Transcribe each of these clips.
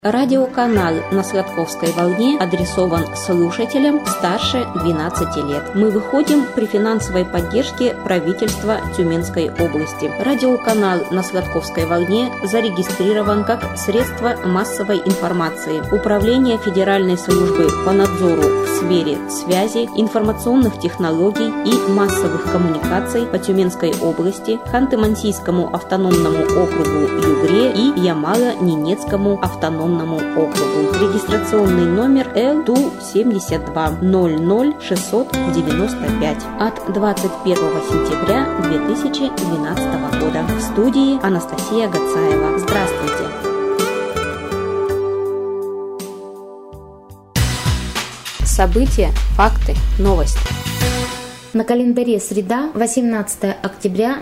Радиоканал на Сладковской волне адресован слушателям старше 12 лет. Мы выходим при финансовой поддержке правительства Тюменской области. Радиоканал на Сладковской волне зарегистрирован как средство массовой информации. Управление Федеральной службы по надзору в сфере связи, информационных технологий и массовых коммуникаций по Тюменской области, Ханты-Мансийскому автономному округу Югре и Ямало-Ненецкому автономному округу. Регистрационный номер Л-Ту-72 00695 от 21 сентября 2012 года. В студии Анастасия Гацаева. Здравствуйте! События, факты, новости. На календаре среда, 18 октября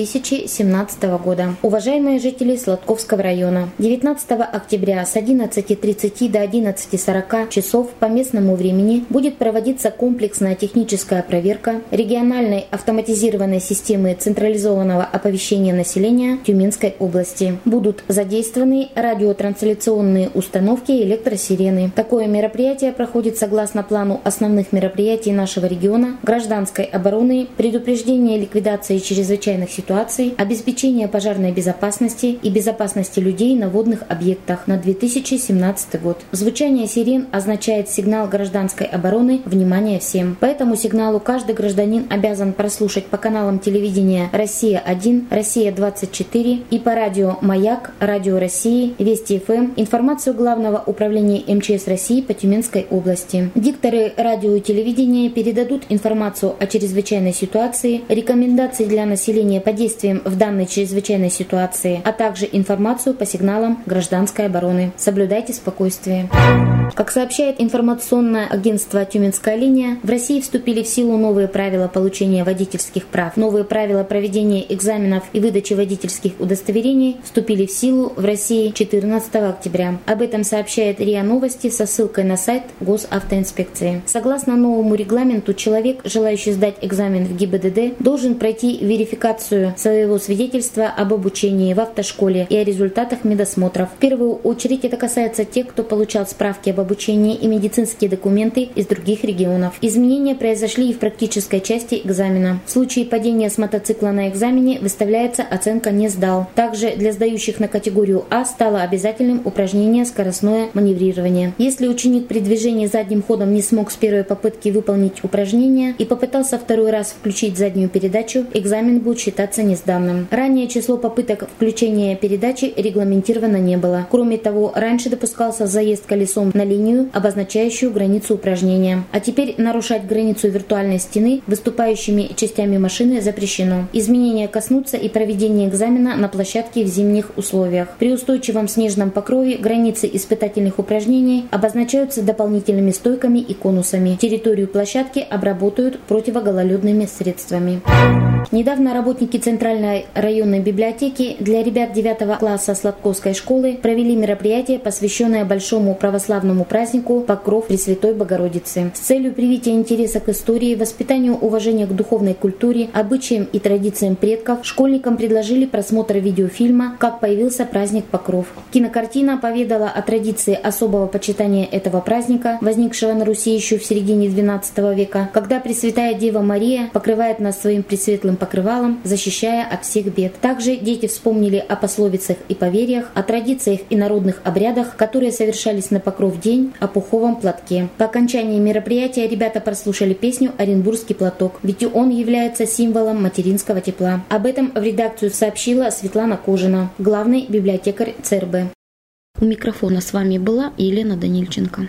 2017 года. Уважаемые жители Сладковского района, 19 октября с 11:30 до 11:40 часов по местному времени будет проводиться комплексная техническая проверка региональной автоматизированной системы централизованного оповещения населения Тюменской области. Будут задействованы радиотрансляционные установки и электросирены. Такое мероприятие проходит согласно плану основных мероприятий нашего региона, гражданской обороны, предупреждения ликвидации чрезвычайных ситуаций, обеспечения пожарной безопасности и безопасности людей на водных объектах на 2017 год. Звучание сирен означает сигнал гражданской обороны «Внимание всем». По этому сигналу каждый гражданин обязан прослушать по каналам телевидения «Россия-1», «Россия-24» и по радио «Маяк», «Радио России», «Вести ФМ» информацию Главного управления МЧС России по Тюменской области. Дикторы радио и телевидения передадут информацию о чрезвычайной ситуации, рекомендации для населения по действиям в данной чрезвычайной ситуации, а также информацию по сигналам гражданской обороны. Соблюдайте спокойствие. Как сообщает информационное агентство «Тюменская линия», в России вступили в силу новые правила получения водительских прав. Новые правила проведения экзаменов и выдачи водительских удостоверений вступили в силу в России 14 октября. Об этом сообщает РИА Новости со ссылкой на сайт Госавтоинспекции. Согласно новому регламенту, человек, желающий сдать экзамен в ГИБДД, должен пройти верификацию своего свидетельства об обучении в автошколе и о результатах медосмотров. В первую очередь это касается тех, кто получал справки об обучении и медицинские документы из других регионов. Изменения произошли и в практической части экзамена. В случае падения с мотоцикла на экзамене выставляется оценка «не сдал». Также для сдающих на категорию А стало обязательным упражнение «скоростное маневрирование». Если ученик при движении задним ходом не смог с первой попытки выполнить упражнение и попытался второй раз включить заднюю передачу, экзамен будет считаться несданным. Ранее число попыток включения передачи регламентировано не было. Кроме того, раньше допускался заезд колесом на линию, обозначающую границу упражнения. А теперь нарушать границу виртуальной стены выступающими частями машины запрещено. Изменения коснутся и проведения экзамена на площадке в зимних условиях. При устойчивом снежном покрове границы испытательных упражнений обозначаются дополнительными стойками и конусами. Территорию площадки обработают противогололедными средствами. Недавно работники Центральной районной библиотеки для ребят 9 класса Сладковской школы провели мероприятие, посвященное большому православному празднику Покров Пресвятой Богородицы. С целью привития интереса к истории, воспитанию уважения к духовной культуре, обычаям и традициям предков, школьникам предложили просмотр видеофильма «Как появился праздник Покров». Кинокартина поведала о традиции особого почитания этого праздника, возникшего на Руси еще в середине XII века, когда Пресвятая Дева Мария покрывает нас своим пресветлым покрывалом, защищая от всех бед. Также дети вспомнили о пословицах и поверьях, о традициях и народных обрядах, которые совершались на Покров день, о пуховом платке. По окончании мероприятия ребята прослушали песню «Оренбургский платок», ведь он является символом материнского тепла. Об этом в редакцию сообщила Светлана Кожина, главный библиотекарь ЦРБ. У микрофона с вами была Елена Данильченко.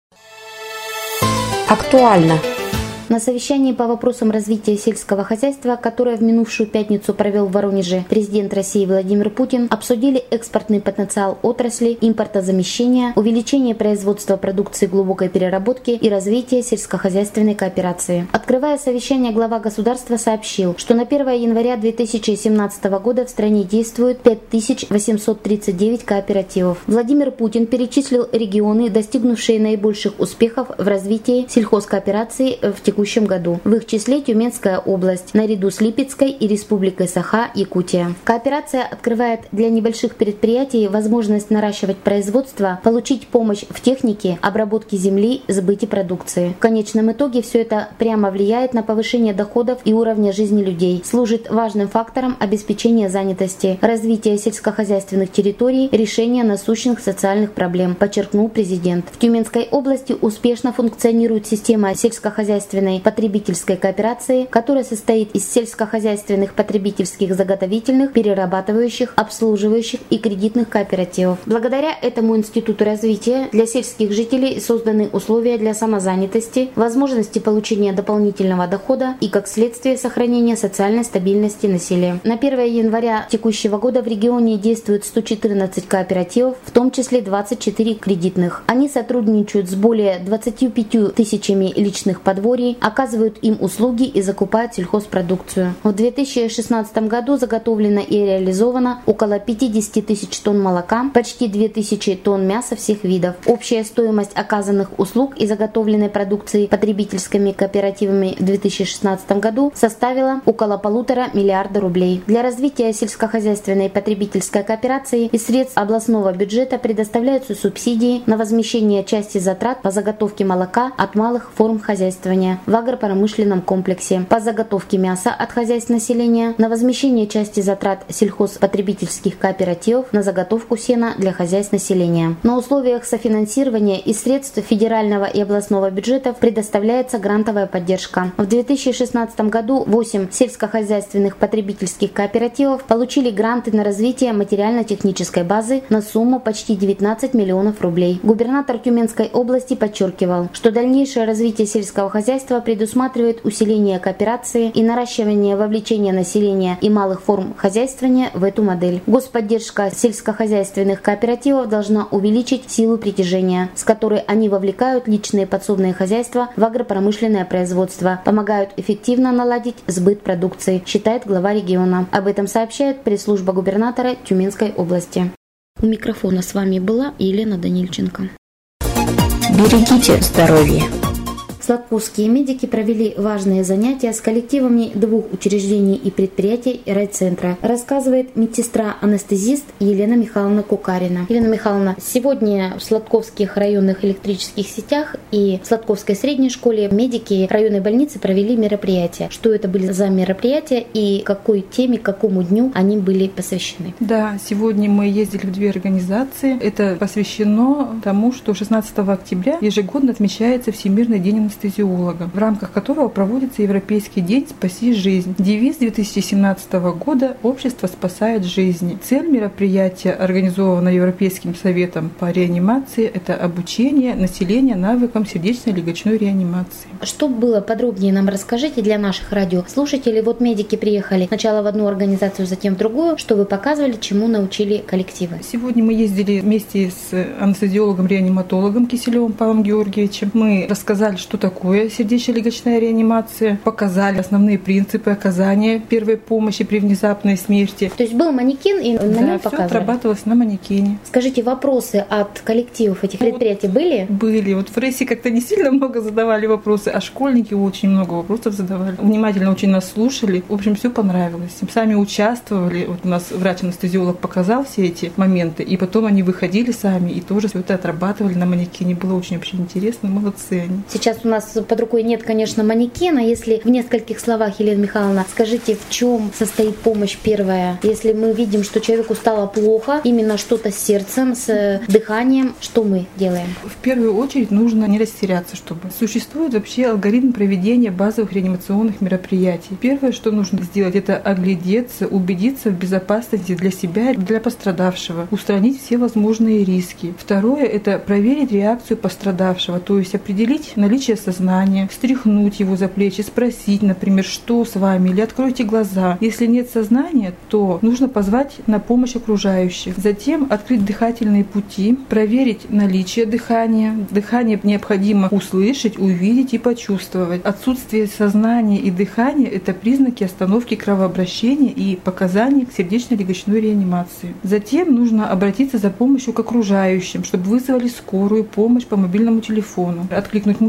Актуально. На совещании по вопросам развития сельского хозяйства, которое в минувшую пятницу провел в Воронеже президент России Владимир Путин, обсудили экспортный потенциал отрасли, импортозамещение, увеличение производства продукции глубокой переработки и развитие сельскохозяйственной кооперации. Открывая совещание, глава государства сообщил, что на 1 января 2017 года в стране действует 5839 кооперативов. Владимир Путин перечислил регионы, достигнувшие наибольших успехов в развитии сельхозкооперации в текущем текущем году. В их числе Тюменская область, наряду с Липецкой и Республикой Саха-Якутия. Кооперация открывает для небольших предприятий возможность наращивать производство, получить помощь в технике, обработке земли, сбыте продукции. В конечном итоге все это прямо влияет на повышение доходов и уровня жизни людей, служит важным фактором обеспечения занятости, развития сельскохозяйственных территорий, решения насущных социальных проблем, подчеркнул президент. В Тюменской области успешно функционирует система сельскохозяйственной потребительской кооперации, которая состоит из сельскохозяйственных потребительских заготовительных, перерабатывающих, обслуживающих и кредитных кооперативов. Благодаря этому институту развития для сельских жителей созданы условия для самозанятости, возможности получения дополнительного дохода и, как следствие, сохранения социальной стабильности населения. На 1 января текущего года в регионе действует 114 кооперативов, в том числе 24 кредитных. Они сотрудничают с более 25 тысячами личных подворий, оказывают им услуги и закупают сельхозпродукцию. В 2016 году заготовлено и реализовано около 50 тысяч тонн молока, почти 2000 тонн мяса всех видов. Общая стоимость оказанных услуг и заготовленной продукции потребительскими кооперативами в 2016 году составила около 1,5 миллиарда рублей. Для развития сельскохозяйственной потребительской кооперации из средств областного бюджета предоставляются субсидии на возмещение части затрат по заготовке молока от малых форм хозяйствования в агропромышленном комплексе, по заготовке мяса от хозяйств населения, на возмещение части затрат сельхозпотребительских кооперативов на заготовку сена для хозяйств населения. На условиях софинансирования из средств федерального и областного бюджетов предоставляется грантовая поддержка. В 2016 году 8 сельскохозяйственных потребительских кооперативов получили гранты на развитие материально-технической базы на сумму почти 19 миллионов рублей. Губернатор Тюменской области подчеркивал, что дальнейшее развитие сельского хозяйства предусматривает усиление кооперации и наращивание вовлечения населения и малых форм хозяйствования в эту модель. Господдержка сельскохозяйственных кооперативов должна увеличить силу притяжения, с которой они вовлекают личные подсобные хозяйства в агропромышленное производство, помогают эффективно наладить сбыт продукции, считает глава региона. Об этом сообщает пресс-служба губернатора Тюменской области. У микрофона с вами была Елена Данильченко. Берегите здоровье. Сладковские медики провели важные занятия с коллективами 2 учреждений и предприятий райцентра, рассказывает медсестра-анестезист Елена Михайловна Кукарина. Елена Михайловна, сегодня в Сладковских районных электрических сетях и в Сладковской средней школе медики районной больницы провели мероприятия. Что это были за мероприятия и какой теме, какому дню они были посвящены? Да, сегодня мы ездили в 2 организации. Это посвящено тому, что 16 октября ежегодно отмечается Всемирный день анестезиолога, в рамках которого проводится Европейский день «Спаси жизнь». Девиз 2017 года «Общество спасает жизни». Цель мероприятия, организованного Европейским советом по реанимации, это обучение населения навыкам сердечно-легочной реанимации. Что было подробнее, нам расскажите для наших радиослушателей. Вот медики приехали сначала в одну организацию, затем в другую. Что вы показывали, чему научили коллективы? Сегодня мы ездили вместе с анестезиологом-реаниматологом Киселевым Павлом Георгиевичем. Мы рассказали, что такое сердечно-легочная реанимация, показали основные принципы оказания первой помощи при внезапной смерти. То есть был манекен и на нем показывали? Да, все отрабатывалось на манекене. Скажите, вопросы от коллективов этих предприятий были? Были. Вот в рейсе как-то не сильно много задавали вопросы, а школьники очень много вопросов задавали. Внимательно очень нас слушали. В общем, все понравилось. Сами участвовали. Вот у нас врач-анестезиолог показал все эти моменты, и потом они выходили сами и тоже все это отрабатывали на манекене. Было очень вообще интересно. Молодцы они. Сейчас у нас под рукой нет, конечно, манекена. Если в нескольких словах, Елена Михайловна, скажите, в чем состоит помощь первая? Если мы видим, что человеку стало плохо, именно что-то с сердцем, с дыханием, что мы делаем? В первую очередь нужно не растеряться, чтобы. Существует вообще алгоритм проведения базовых реанимационных мероприятий. Первое, что нужно сделать, это оглядеться, убедиться в безопасности для себя и для пострадавшего, устранить все возможные риски. Второе, это проверить реакцию пострадавшего, то есть определить наличие сознания, встряхнуть его за плечи, спросить, например, что с вами, или откройте глаза. Если нет сознания, то нужно позвать на помощь окружающих. Затем открыть дыхательные пути, проверить наличие дыхания. Дыхание необходимо услышать, увидеть и почувствовать. Отсутствие сознания и дыхания – это признаки остановки кровообращения и показания к сердечно-легочной реанимации. Затем нужно обратиться за помощью к окружающим, чтобы вызвали скорую помощь по мобильному телефону. Откликнуть мужчина,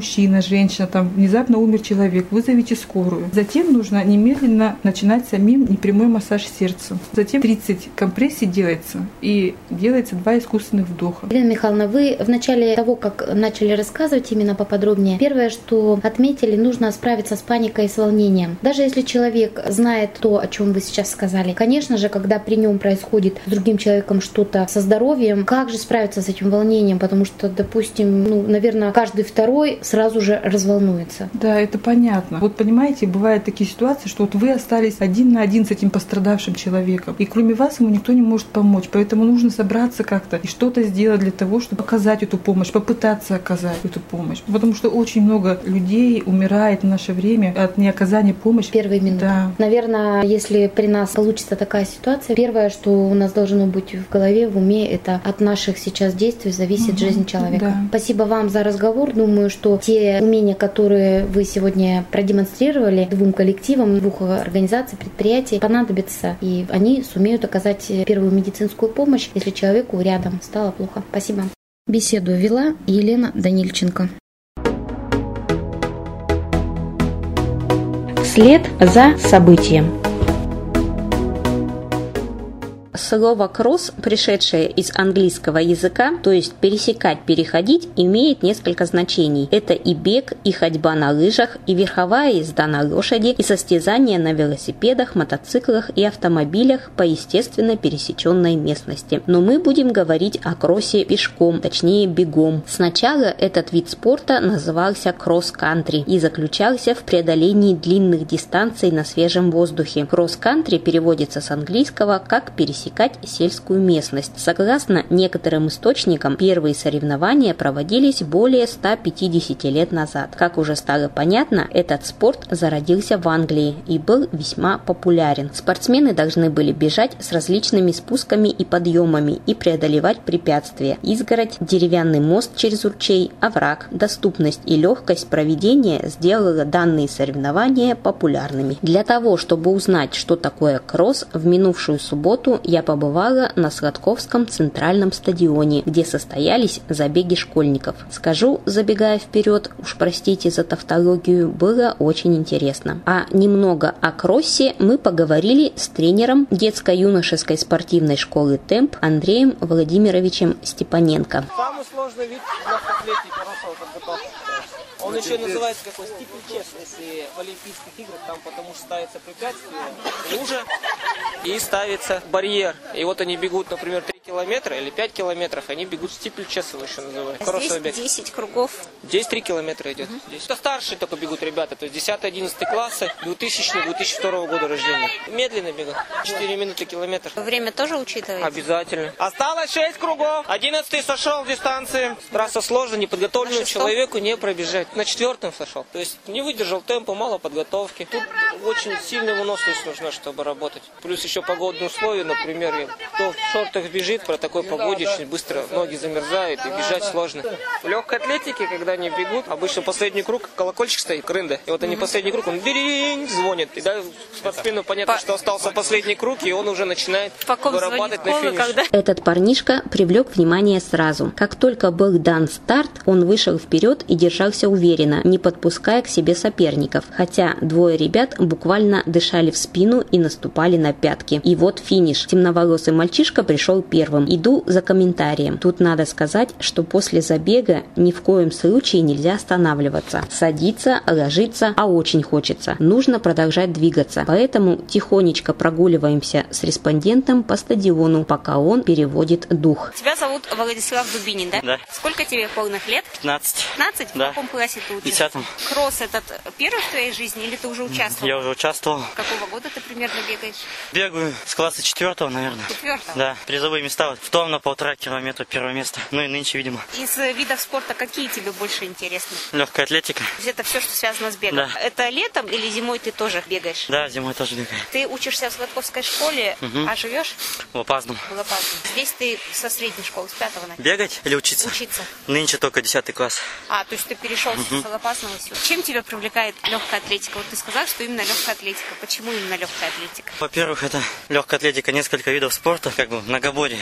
женщина, там внезапно умер человек, вызовите скорую. Затем нужно немедленно начинать самим непрямой массаж сердца. Затем 30 компрессий делается и делается 2 искусственных вдоха. Елена Михайловна, вы в начале того, как начали рассказывать именно поподробнее, первое, что отметили, нужно справиться с паникой и с волнением. Даже если человек знает то, о чем вы сейчас сказали, конечно же, когда при нем происходит с другим человеком что-то со здоровьем, как же справиться с этим волнением? Потому что, допустим, наверное, каждый второй сразу же разволнуется. Да, это понятно. Вот понимаете, бывают такие ситуации, что вот вы остались один на один с этим пострадавшим человеком, и кроме вас ему никто не может помочь. Поэтому нужно собраться как-то и что-то сделать для того, чтобы оказать эту помощь, попытаться оказать эту помощь. Потому что очень много людей умирает в наше время от неоказания помощи. Первые минуты. Да. Наверное, если при нас получится такая ситуация, первое, что у нас должно быть в голове, в уме, это от наших сейчас действий зависит жизнь человека. Да. Спасибо вам за разговор. Думаю, что те умения, которые вы сегодня продемонстрировали двум коллективам, 2 организаций, предприятий, понадобятся, и они сумеют оказать первую медицинскую помощь, если человеку рядом стало плохо. Спасибо. Беседу вела Елена Данильченко. Вслед за событием. Слово «кросс», пришедшее из английского языка, то есть пересекать, переходить, имеет несколько значений. Это и бег, и ходьба на лыжах, и верховая езда на лошади, и состязания на велосипедах, мотоциклах и автомобилях по естественно пересеченной местности. Но мы будем говорить о кроссе пешком, точнее бегом. Сначала этот вид спорта назывался кросс-кантри и заключался в преодолении длинных дистанций на свежем воздухе. Кросс-кантри переводится с английского как пересекать сельскую местность. Согласно некоторым источникам, первые соревнования проводились более 150 лет назад. Как уже стало понятно, этот спорт зародился в Англии и был весьма популярен. Спортсмены должны были бежать с различными спусками и подъемами и преодолевать препятствия: изгородь, деревянный мост через ручей, овраг. Доступность и легкость проведения сделала данные соревнования популярными. Для того, чтобы узнать, что такое кросс, в минувшую субботу я побывала на Сладковском центральном стадионе, где состоялись забеги школьников. Скажу, забегая вперед, уж простите за тавтологию, было очень интересно. А немного о кроссе мы поговорили с тренером детско-юношеской спортивной школы «Темп» Андреем Владимировичем Степаненко. Самый сложный вид легкоатлетики массовой подготовки. Он еще называется какой стиплчес, если в Олимпийских играх, там потому что ставится препятствие, лужа, и ставится барьер. И вот они бегут, например, 3 километра или 5 километров, они бегут стиплчес, его еще называют. Здесь 10 кругов. Здесь 3 километра идет. Это старшие только бегут ребята, то есть 10-11 классы, 2000-2002 года рождения. Медленно бегут, 4 минуты километр. Время тоже учитывается? Обязательно. Осталось 6 кругов, 11-й сошел в дистанции. Трасса сложная, неподготовленному человеку не пробежать. На 4-м сошел. То есть не выдержал темпа, мало подготовки. Тут очень сильная выносливость нужна, чтобы работать. Плюс еще погодные условия, например, кто в шортах бежит, про такой погоде очень быстро ноги замерзают и бежать сложно. В легкой атлетике, когда они бегут, обычно последний круг, колокольчик стоит, крында. И вот они последний круг, он диринь звонит. И да, спортсмену понятно, что остался последний круг, и он уже начинает вырабатывать на финиш. Этот парнишка привлек внимание сразу. Как только был дан старт, он вышел вперед и держался уверенно, не подпуская к себе соперников. Хотя 2 ребят буквально дышали в спину и наступали на пятки. И вот финиш. Темноволосый мальчишка пришел первым. Иду за комментарием. Тут надо сказать, что после забега ни в коем случае нельзя останавливаться. Садиться, ложиться, а очень хочется. Нужно продолжать двигаться. Поэтому тихонечко прогуливаемся с респондентом по стадиону, пока он переводит дух. Тебя зовут Владислав Дубинин, да? Да. Сколько тебе полных лет? 15. 15? Да. В каком классе ты В учишься? 10-м. Кросс этот первый в твоей жизни или ты уже участвовал? Я уже участвовал. Какого года ты примерно бегаешь? Бегаю с класса 4-го, наверное. 4-го? Да. Призовые места. В том на 1,5 километра первое место. Ну и нынче, видимо. Из видов спорта какие тебе больше интересны? Легкая атлетика. То есть это все, что связано с бегом? Да. Это летом или зимой ты тоже бегаешь? Да, зимой тоже бегаю. Ты учишься в Сладковской школе, а живешь В Опазном. в Лопатном. Здесь ты со средней школы, с 5-го, наверное. Бегать или учиться? Учиться. Нынче только 10 класс. А, то есть ты перешел с Лопатного сюда. Чем тебя привлекает легкая атлетика? Вот ты сказал, что именно легкая атлетика. Почему именно легкая атлетика? Во-первых, это легкая атлетика, несколько видов спорта, как бы многоборье.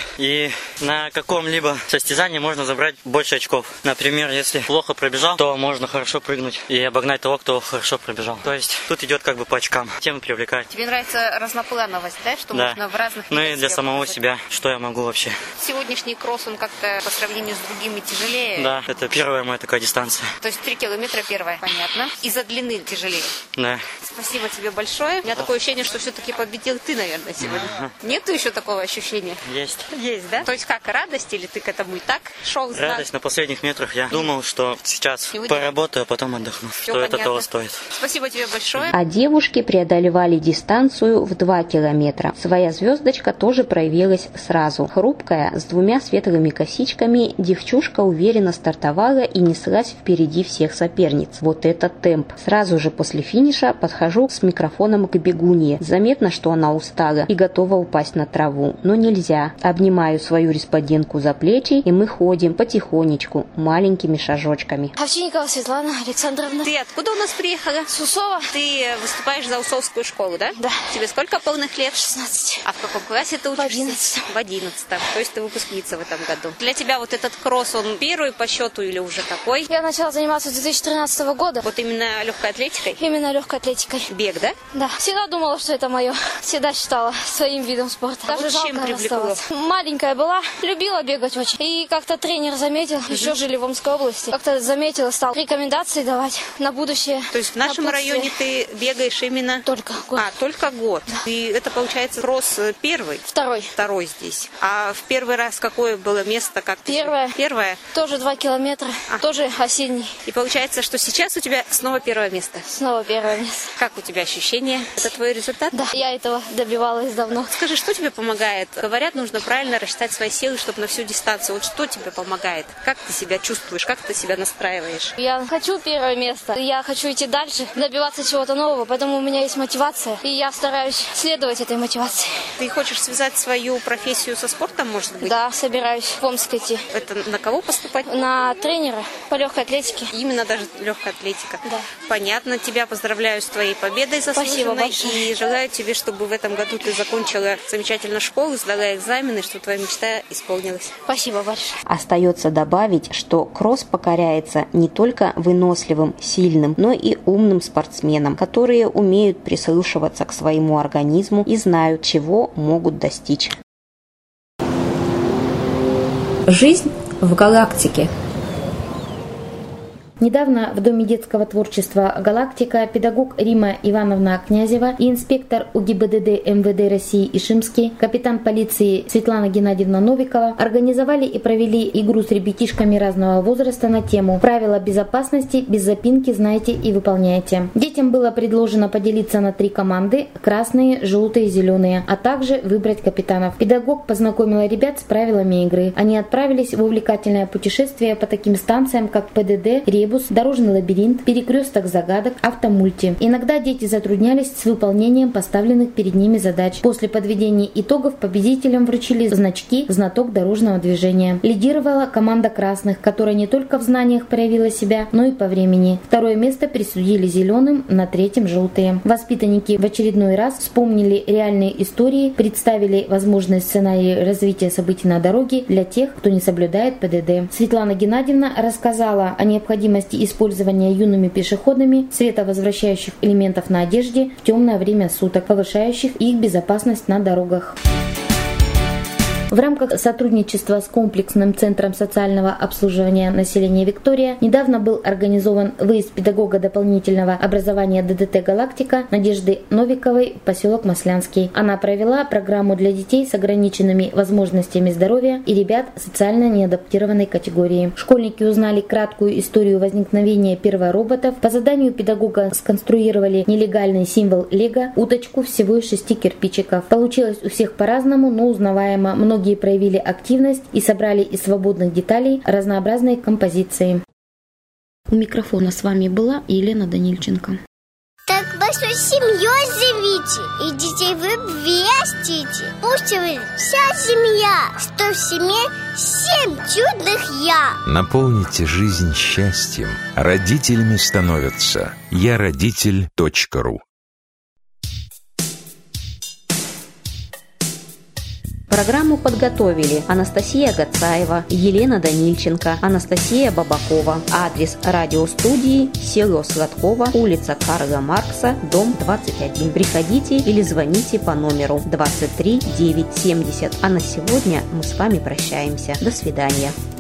и на каком-либо состязании можно забрать больше очков. Например, если плохо пробежал, то можно хорошо прыгнуть и обогнать того, кто хорошо пробежал. То есть тут идет как бы по очкам. Тема привлекает. Тебе нравится разноплановость, да? Что да. можно в разных Ну и для самого себя, что я могу вообще. Сегодняшний кросс, он как-то по сравнению с другими тяжелее? Да, это первая моя такая дистанция. То есть 3 километра первая, понятно. Из-за длины тяжелее? Да. Спасибо тебе большое. У меня такое ощущение, что все-таки победил ты, наверное, сегодня. Нету еще такого ощущения? Есть. Есть, да? То есть как, радость или ты к этому и так шел? Радость на последних метрах. Я думал, что сейчас поработаю, а потом отдохну. Все что понятно. это того стоит. Спасибо тебе большое. А девушки преодолевали дистанцию в 2 километра. Своя звездочка тоже проявилась сразу. Хрупкая, с 2 светлыми косичками, девчушка уверенно стартовала и неслась впереди всех соперниц. Вот это темп. Сразу же после финиша подхожу с микрофоном к бегунье. Заметно, что она устала и готова упасть на траву. Но нельзя. Обнимаю свою респондентку за плечи, и мы ходим потихонечку, маленькими шажочками. Овчинникова Светлана Александровна. Ты откуда у нас приехала? С Усова. Ты выступаешь за Усовскую школу, да? Да. Тебе сколько полных лет? 16. А в каком классе ты учишься? В 11. В 11. То есть ты выпускница в этом году. Для тебя вот этот кросс, он первый по счету или уже какой? Я начала заниматься с 2013 года. Вот именно легкой атлетикой? Именно легкой атлетикой. Бег, да? Да. Всегда думала, что это мое. Всегда считала своим видом спорта. Даже вот жалко чем привлекло? расставаться. Маленькая была, любила бегать очень. И как-то тренер заметил, еще жили в Омской области. Как-то заметил, стал рекомендации давать на будущее. То есть в нашем районе ты бегаешь именно... Только год. Только год. Да. И это получается кросс первый? Второй. Второй здесь. А в первый раз какое было место? Как Первое. Первое? Тоже 2 километра. Тоже осенний. И получается, что сейчас у тебя снова первое место? Снова первое место. Как у тебя ощущения? Это твой результат? Да, я этого добивалась давно. Скажи, что тебе помогает? Говорят, нужно правильно рассчитать свои силы, чтобы на всю дистанцию. Вот что тебе помогает? Как ты себя чувствуешь? Как ты себя настраиваешь? Я хочу первое место. Я хочу идти дальше, добиваться чего-то нового, поэтому у меня есть мотивация. И я стараюсь следовать этой мотивации. Ты хочешь связать свою профессию со спортом, может быть? Да, собираюсь в Омск идти. Это на кого поступать? На тренера по легкой атлетике. Именно даже легкая атлетика. Да. Понятно. Тебя поздравляю с твоей победой заслуженной. Спасибо большое. И желаю тебе, чтобы в этом году ты закончила замечательно школу, сдала экзамены, чтобы твоя мечта исполнилась. Спасибо большое. Остается добавить, что кросс покоряется не только выносливым, сильным, но и умным спортсменам, которые умеют прислушиваться к своему организму и знают, чего могут достичь. Жизнь в галактике. Недавно в Доме детского творчества «Галактика» педагог Рима Ивановна Князева и инспектор УГИБДД МВД России Ишимский, капитан полиции Светлана Геннадьевна Новикова организовали и провели игру с ребятишками разного возраста на тему «Правила безопасности без запинки знаете и выполняете». Детям было предложено поделиться на 3 команды – красные, желтые, зеленые, а также выбрать капитанов. Педагог познакомила ребят с правилами игры. Они отправились в увлекательное путешествие по таким станциям, как ПДД, Ребус, дорожный лабиринт, перекресток загадок, автомульти. Иногда дети затруднялись с выполнением поставленных перед ними задач. После подведения итогов победителям вручили значки «Знаток дорожного движения». Лидировала команда красных, которая не только в знаниях проявила себя, но и по времени. Второе место присудили зеленым, на 3-м желтые. Воспитанники в очередной раз вспомнили реальные истории, представили возможные сценарии развития событий на дороге для тех, кто не соблюдает ПДД. Светлана Геннадьевна рассказала о необходимости использования юными пешеходами световозвращающих элементов на одежде в темное время суток, повышающих их безопасность на дорогах. В рамках сотрудничества с комплексным центром социального обслуживания населения «Виктория» недавно был организован выезд педагога дополнительного образования ДДТ «Галактика» Надежды Новиковой в поселок Маслянский. Она провела программу для детей с ограниченными возможностями здоровья и ребят социально неадаптированной категории. Школьники узнали краткую историю возникновения первороботов. По заданию педагога сконструировали нелегальный символ Лего, уточку всего из 6 кирпичиков. Получилось у всех по-разному, но узнаваемо. Многие проявили активность и собрали из свободных деталей разнообразные композиции. У микрофона с вами была Елена Данильченко. Так большой семьей живите, и детей вы вестите. Пусть вы вся семья, что в семье 7 чудных я. Наполните жизнь счастьем. Родителями становятся яродитель.ру. Программу подготовили Анастасия Гацаева, Елена Данильченко, Анастасия Бабакова. Адрес радиостудии: село Сладково, улица Карла Маркса, дом 21. Приходите или звоните по номеру 23 970. А на сегодня мы с вами прощаемся. До свидания.